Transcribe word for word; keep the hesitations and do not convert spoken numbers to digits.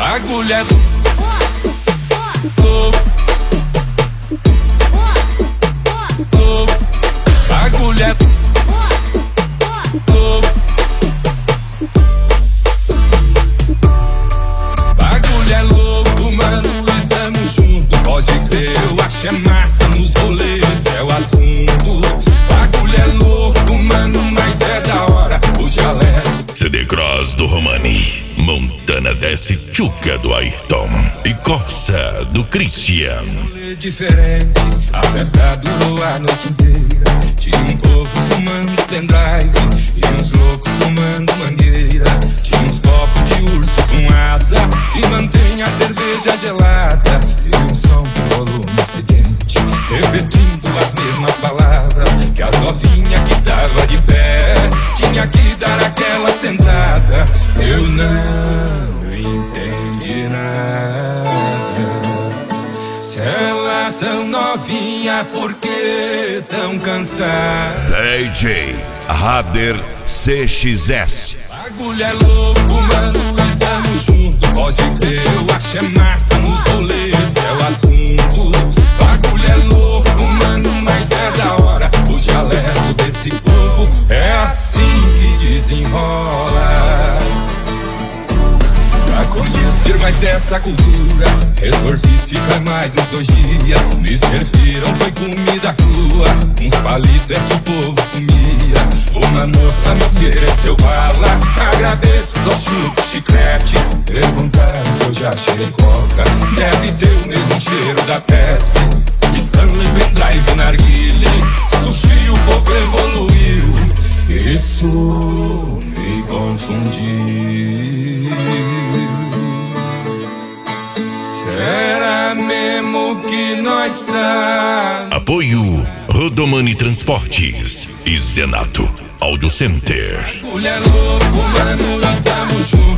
bagulho é louco. Louco, bagulho é louco. Bagulho é louco, mano, e tamo junto. Pode crer, eu acho é massa nos rolês, é o assunto. Bagulho é louco, mano, mas é da hora o dialeto. C D Cross do Romani, Montana desce, Tchuca do Ayrton e Corsa do Christian. Diferente, a festa durou a noite inteira. Tinha um povo fumando pendrive e uns loucos fumando mangueira. Tinha uns copos de urso com asa que mantém a cerveja gelada. E um som com volume sedente, repetindo as mesmas palavras que as novinhas que tava de pé tinha que dar aquela sentada. Eu não entendi nada. Se elas são novinha, por que tão cansadas? D J Rader C X S. Bagulho é louco, mano, e tamo junto. Pode crer, eu acho é massa nos rolês, é o assunto. Bagulho é louco, mano, mas é da hora o dialeto desse povo. É assim que desenrola. Pra conhecer mais dessa cultura, resolvi ficar mais uns dois dias. Me serviram, foi comida crua, uns palitos é que o povo comia. Uma moça me ofereceu bala, agradeço, só chupo chiclete. Perguntaram se eu já cheirei coca, deve ter o mesmo cheiro da Pepsi. Stanley, pendrive, narguile, sushi, o povo evoluiu. Isso me confundiu. Será mesmo que nós tá? Apoio Rodomani Transportes e Zenato Audio Center. Mulher louco, mano, e tamo junto.